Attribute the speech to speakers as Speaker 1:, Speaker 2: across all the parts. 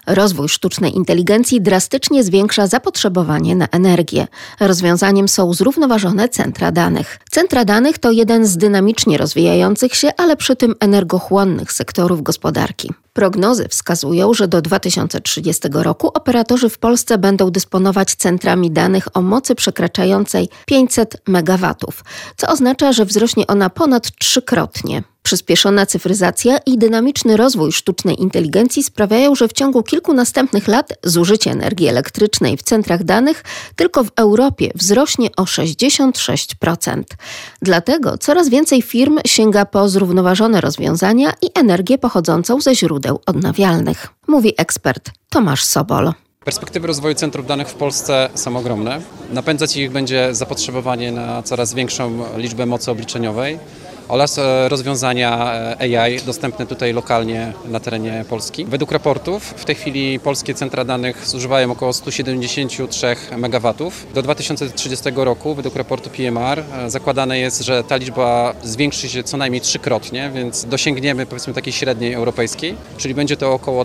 Speaker 1: Rozwój sztucznej inteligencji drastycznie zwiększa zapotrzebowanie na energię. Rozwiązaniem są zrównoważone centra danych. Centra danych to jeden z dynamicznie rozwijających się, ale przy tym energochłonnych sektorów gospodarki. Prognozy wskazują, że do 2030 roku operatorzy w Polsce będą dysponować centrami danych o mocy przekraczającej 500 MW, co oznacza, że wzrośnie ona ponad 3-krotnie. Przyspieszona cyfryzacja i dynamiczny rozwój sztucznej inteligencji sprawiają, że w ciągu kilku następnych lat zużycie energii elektrycznej w centrach danych tylko w Europie wzrośnie o 66%. Dlatego coraz więcej firm sięga po zrównoważone rozwiązania i energię pochodzącą ze źródeł odnawialnych, mówi ekspert Tomasz Sobol.
Speaker 2: Perspektywy rozwoju centrów danych w Polsce są ogromne. Napędzać ich będzie zapotrzebowanie na coraz większą liczbę mocy obliczeniowej oraz rozwiązania AI dostępne tutaj lokalnie na terenie Polski. Według raportów w tej chwili polskie centra danych zużywają około 173 MW. Do 2030 roku według raportu PMR zakładane jest, że ta liczba zwiększy się co najmniej 3-krotnie, więc dosięgniemy powiedzmy takiej średniej europejskiej, czyli będzie to około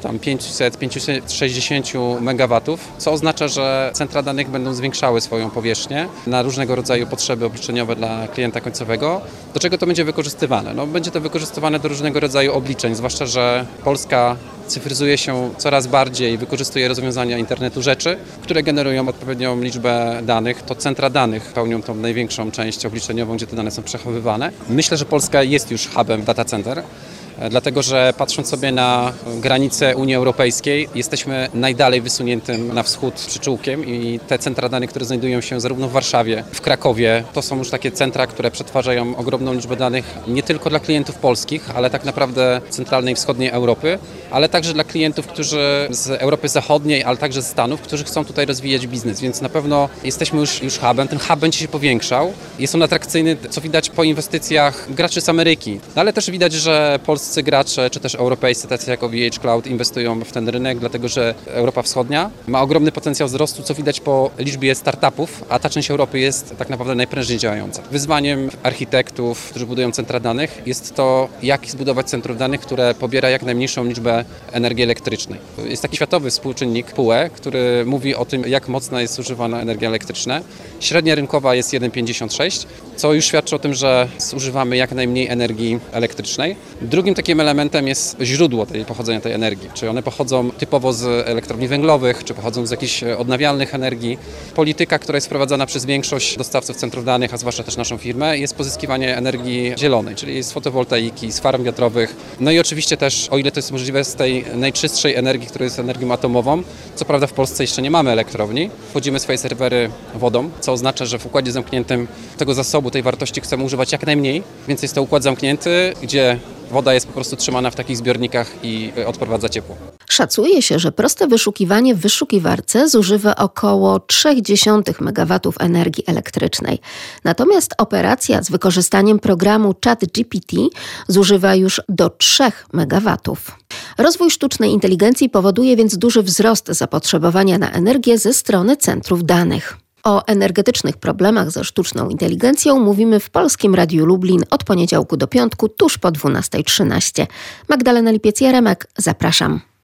Speaker 2: 500-560 MW, co oznacza, że centra danych będą zwiększały swoją powierzchnię na różnego rodzaju potrzeby obliczeniowe dla klienta końcowego. Do czego to będzie wykorzystywane? Będzie to wykorzystywane do różnego rodzaju obliczeń, zwłaszcza, że Polska cyfryzuje się coraz bardziej, wykorzystuje rozwiązania internetu rzeczy, które generują odpowiednią liczbę danych. To centra danych pełnią tą największą część obliczeniową, gdzie te dane są przechowywane. Myślę, że Polska jest już hubem data center, dlatego że patrząc sobie na granice Unii Europejskiej, jesteśmy najdalej wysuniętym na wschód przyczółkiem i te centra danych, które znajdują się zarówno w Warszawie, w Krakowie, to są już takie centra, które przetwarzają ogromną liczbę danych nie tylko dla klientów polskich, ale tak naprawdę centralnej i wschodniej Europy, ale także dla klientów, którzy z Europy Zachodniej, ale także z Stanów, którzy chcą tutaj rozwijać biznes, więc na pewno jesteśmy już hubem. Ten hub będzie się powiększał. Jest on atrakcyjny, co widać po inwestycjach graczy z Ameryki, ale też widać, że polscy gracze, czy też europejscy, tacy jak OVH Cloud, inwestują w ten rynek, dlatego że Europa Wschodnia ma ogromny potencjał wzrostu, co widać po liczbie startupów, a ta część Europy jest tak naprawdę najprężniej działająca. Wyzwaniem architektów, którzy budują centra danych, jest to, jak zbudować centrum danych, które pobiera jak najmniejszą liczbę energii elektrycznej. Jest taki światowy współczynnik PUE, który mówi o tym, jak mocna jest zużywana energia elektryczna. Średnia rynkowa jest 1,56, co już świadczy o tym, że zużywamy jak najmniej energii elektrycznej. Drugim takim elementem jest źródło pochodzenia tej energii. Czy one pochodzą typowo z elektrowni węglowych, czy pochodzą z jakichś odnawialnych energii. Polityka, która jest wprowadzana przez większość dostawców centrów danych, a zwłaszcza też naszą firmę, jest pozyskiwanie energii zielonej, czyli z fotowoltaiki, z farm wiatrowych. No i oczywiście też, o ile to jest możliwe, z tej najczystszej energii, która jest energią atomową. Co prawda w Polsce jeszcze nie mamy elektrowni. Wchodzimy swoje serwery wodą, co oznacza, że w układzie zamkniętym tego zasobu, tej wartości chcemy używać jak najmniej, więc jest to układ zamknięty, gdzie woda jest po prostu trzymana w takich zbiornikach i odprowadza ciepło.
Speaker 1: Szacuje się, że proste wyszukiwanie w wyszukiwarce zużywa około 0,3 MW energii elektrycznej. Natomiast operacja z wykorzystaniem programu ChatGPT zużywa już do 3 MW. Rozwój sztucznej inteligencji powoduje więc duży wzrost zapotrzebowania na energię ze strony centrów danych. O energetycznych problemach ze sztuczną inteligencją mówimy w Polskim Radiu Lublin od poniedziałku do piątku, tuż po 12:13. Magdalena Lipiec-Jaremek, zapraszam.